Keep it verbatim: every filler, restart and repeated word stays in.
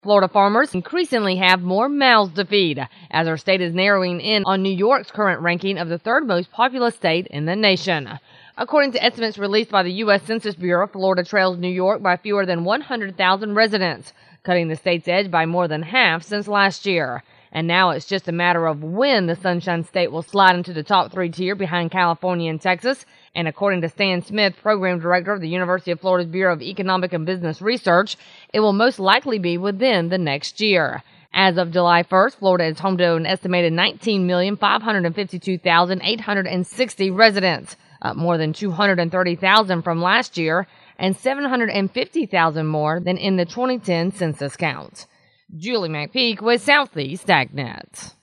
Florida farmers increasingly have more mouths to feed, as our state is narrowing in on New York's current ranking of the third most populous state in the nation. According to estimates released by the U S Census Bureau, Florida trails New York by fewer than one hundred thousand residents, cutting the state's edge by more than half since last year. And now it's just a matter of when the Sunshine State will slide into the top three tier behind California and Texas. And according to Stan Smith, Program Director of the University of Florida's Bureau of Economic and Business Research, it will most likely be within the next year. As of July first, Florida is home to an estimated nineteen million five hundred fifty-two thousand eight hundred sixty residents, up more than two hundred thirty thousand from last year and seven hundred fifty thousand more than in the twenty ten census count. Julie McPeak with Southeast AgNet.